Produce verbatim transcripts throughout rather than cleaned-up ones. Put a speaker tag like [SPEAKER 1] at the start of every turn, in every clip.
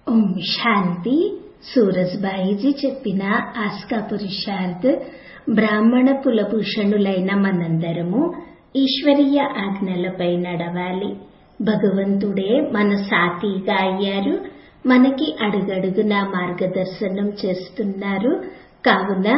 [SPEAKER 1] ఓం శాంతి. సూరజ్బాయిజీ చెప్పిన ఆస్కా పురుషార్థ్. బ్రాహ్మణ కులభూషణులైన మనందరము ఈశ్వరీయ ఆజ్ఞలపై నడవాలి. భగవంతుడే మన సాథీగా అయ్యారు. మనకి అడుగడుగున మార్గదర్శనం చేస్తున్నారు. కావున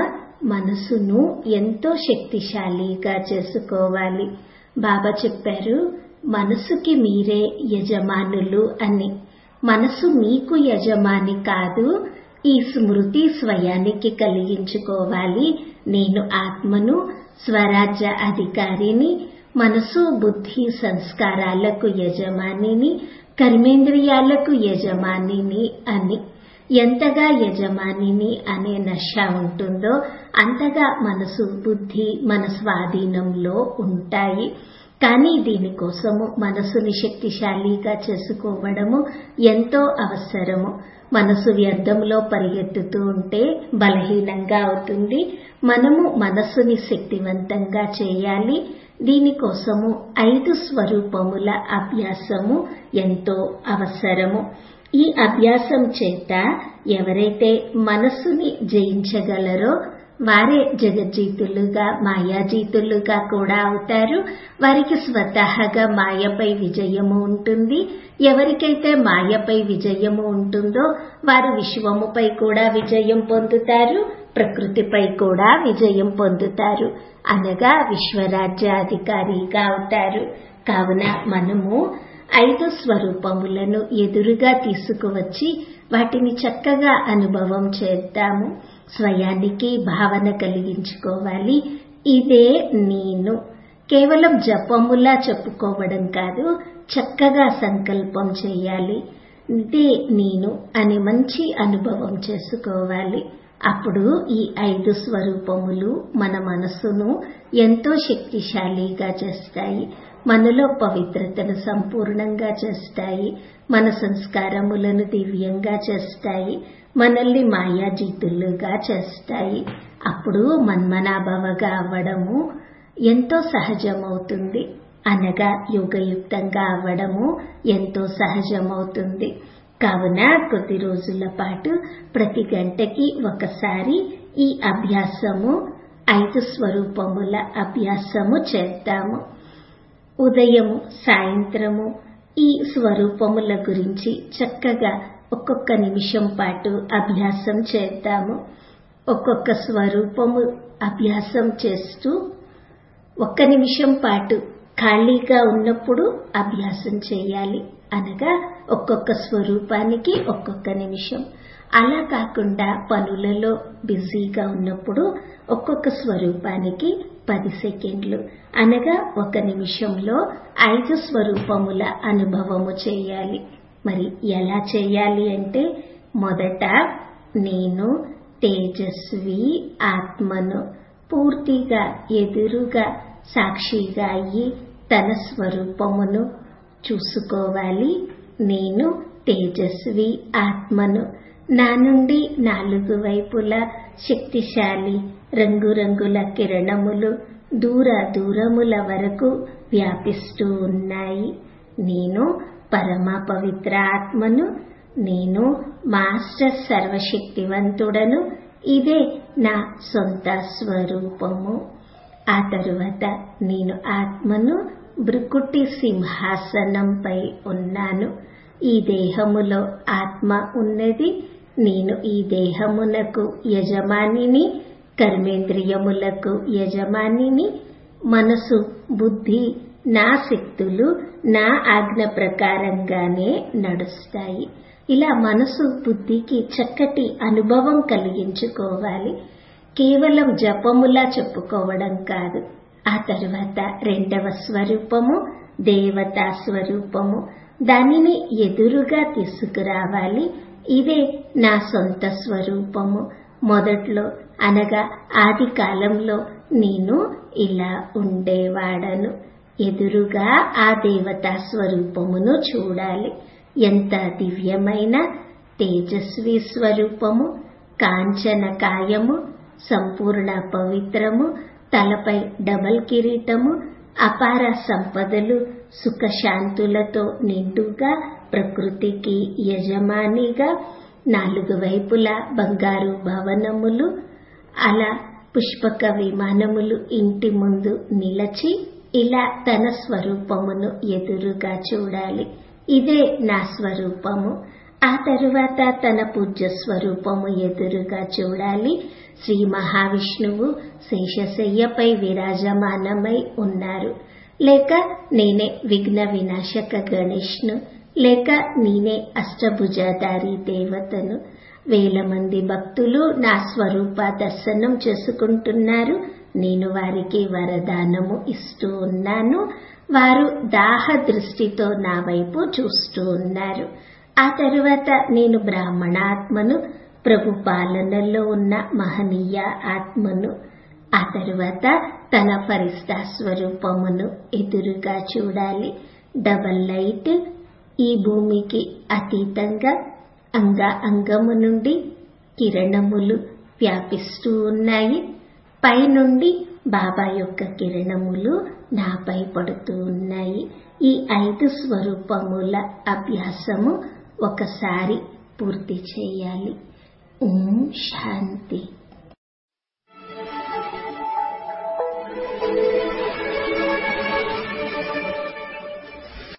[SPEAKER 1] మనసును ఎంతో శక్తిశాలిగా చేసుకోవాలి. బాబా చెప్పారు, మనసుకి మీరే యజమానులు అని. మనసు మీకు యజమాని కాదు. ఈ స్మృతి స్వయానికి కలిగించుకోవాలి. నేను ఆత్మను, స్వరాజ్య అధికారిని, మనసు బుద్ధి సంస్కారాలకు యజమానిని, కర్మేంద్రియాలకు యజమానిని అని. ఎంతగా యజమానిని అనే నష ఉంటుందో అంతగా మనసు బుద్ధి మన స్వాధీనంలో ఉంటాయి. కానీ దీనికోసము మనసుని శక్తిశాలిగా చేసుకోవడము ఎంతో అవసరము. మనసు వ్యర్థంలో పరిగెత్తుతూ ఉంటే బలహీనంగా అవుతుంది. మనము మనసుని శక్తివంతంగా చేయాలి. దీనికోసము ఐదు స్వరూపముల అభ్యాసము ఎంతో అవసరము. ఈ అభ్యాసం చేత ఎవరైతే మనసుని జయించగలరో వారే జగజ్జీతులుగా మాయాజీతులుగా కూడా అవుతారు. వారికి స్వతహాగా మాయపై విజయము ఉంటుంది. ఎవరికైతే మాయపై విజయము ఉంటుందో వారు విశ్వముపై కూడా విజయం పొందుతారు, ప్రకృతిపై కూడా విజయం పొందుతారు. అనగా విశ్వరాజ్యాధికారిగా అవుతారు. కావున మనము ఐదు స్వరూపములను ఎదురుగా తీసుకువచ్చి వాటిని చక్కగా అనుభవం చేద్దాము. స్వయానికి భావన కలిగించుకోవాలి. ఇదే నేను. కేవలం జపములా చెప్పుకోవడం కాదు, చక్కగా సంకల్పం చేయాలి. ఇదే నేను అని మంచి అనుభవం చేసుకోవాలి. అప్పుడు ఈ ఐదు స్వరూపములు మన మనసును ఎంతో శక్తిశాలిగా చేస్తాయి. మనలో పవిత్రతను సంపూర్ణంగా చేస్తాయి. మన సంస్కారములను దివ్యంగా చేస్తాయి. మనల్ని మాయాజీతులుగా చేస్తాయి. అప్పుడు మన్మనాభవగా అవ్వడము ఎంతో సహజమవుతుంది. అనగా యోగయుక్తంగా అవ్వడము ఎంతో సహజమవుతుంది. కావున కొద్ది రోజుల పాటు ప్రతి గంటకి ఒకసారి ఈ అభ్యాసము ఐదు స్వరూపముల అభ్యాసము చేద్దాము. ఉదయము సాయంత్రము ఈ స్వరూపముల గురించి చక్కగా ఒక్కొక్క నిమిషం పాటు అభ్యాసం చేద్దాము. ఒక్కొక్క స్వరూపము అభ్యాసం చేస్తూ ఒక్క నిమిషం పాటు ఖాళీగా ఉన్నప్పుడు అభ్యాసం చేయాలి. అనగా ఒక్కొక్క స్వరూపానికి ఒక్కొక్క నిమిషం. అలా కాకుండా పనులలో బిజీగా ఉన్నప్పుడు ఒక్కొక్క స్వరూపానికి పది సెకండ్లు అనగా ఒక నిమిషంలో ఐదు స్వరూపముల అనుభవము చేయాలి. మరి ఎలా చేయాలి అంటే, మొదట నేను తేజస్వి ఆత్మను పూర్తిగా ఎదురుగా సాక్షిగా అయ్యి తన స్వరూపమును చూసుకోవాలి. నేను తేజస్వి ఆత్మను. నా నుండి నాలుగు వైపులా శక్తిశాలి రంగురంగుల కిరణములు దూర దూరముల వరకు వ్యాపిస్తూ ఉన్నాయి. నేను పరమ పవిత్ర ఆత్మను. నేను మాస్టర్ సర్వశక్తివంతుడను. ఇదే నా సొంత స్వరూపము. ఆ తరువాత నేను ఆత్మను. భృకుటి సింహాసనంపై ఉన్నాను. ఈ దేహములో ఆత్మ ఉన్నది. నేను ఈ దేహమునకు యజమానిని, కర్మేంద్రియములకు యజమానిని. మనసు బుద్ధి నా శక్తులు నా ఆజ్ఞ ప్రకారంగానే నడుస్తాయి. ఇలా మనసు బుద్ధికి చక్కటి అనుభవం కలిగించుకోవాలి. కేవలం జపములా చెప్పుకోవడం కాదు. ఆ తరువాత రెండవ స్వరూపము దేవతా స్వరూపము. దానిని ఎదురుగా తీసుకురావాలి. ఇదే నా సొంత స్వరూపము. మొదట్లో అనగా ఆది కాలంలో నేను ఇలా ఉండేవాడను. ఎదురుగా ఆ దేవతా స్వరూపమును చూడాలి. ఎంత దివ్యమైన తేజస్వి స్వరూపము. కాంచన కాయము, సంపూర్ణ పవిత్రము, తలపై డబల్ కిరీటము, అపార సంపదలు సుఖశాంతులతో నిండుగా ప్రకృతికి యజమానిగా, నాలుగు వైపులా బంగారు భవనములు, అలా పుష్పక విమానములు ఇంటి ముందు నిలచి ఇలా తన స్వరూపమును ఎదురుగా చూడాలి. ఇదే నా స్వరూపము. ఆ తరువాత తన పూజ్య స్వరూపము ఎదురుగా చూడాలి. శ్రీ మహావిష్ణువు శేషశయ్యపై విరాజమానమై ఉన్నారు, లేక నేనే విఘ్న వినాశక గణేష్ను, లేక నేనే అష్టభుజాధారి దేవతను. వేల మంది భక్తులు నా స్వరూప దర్శనం చేసుకుంటున్నారు. నేను వారికి వరదానము ఇస్తూ ఉన్నాను. వారు దాహ దృష్టితో నా వైపు చూస్తూ ఉన్నారు. ఆ తరువాత నేను బ్రాహ్మణ ఆత్మను, ప్రభు పాలనలో ఉన్న మహనీయ ఆత్మను. ఆ తరువాత తన ఫరిస్తా స్వరూపమును ఎదురుగా చూడాలి. డబల్ లైట్ ఈ భూమికి అతీతంగా అంగ అంగము నుండి కిరణములు వ్యాపిస్తూ ఉన్నాయి. పైనుండి బాబా యొక్క కిరణములు నాపై పడుతూ ఉన్నాయి. ఈ ఐదు స్వరూపముల అభ్యాసము ఒకసారి పూర్తి చేయాలి. ఓం శాంతి.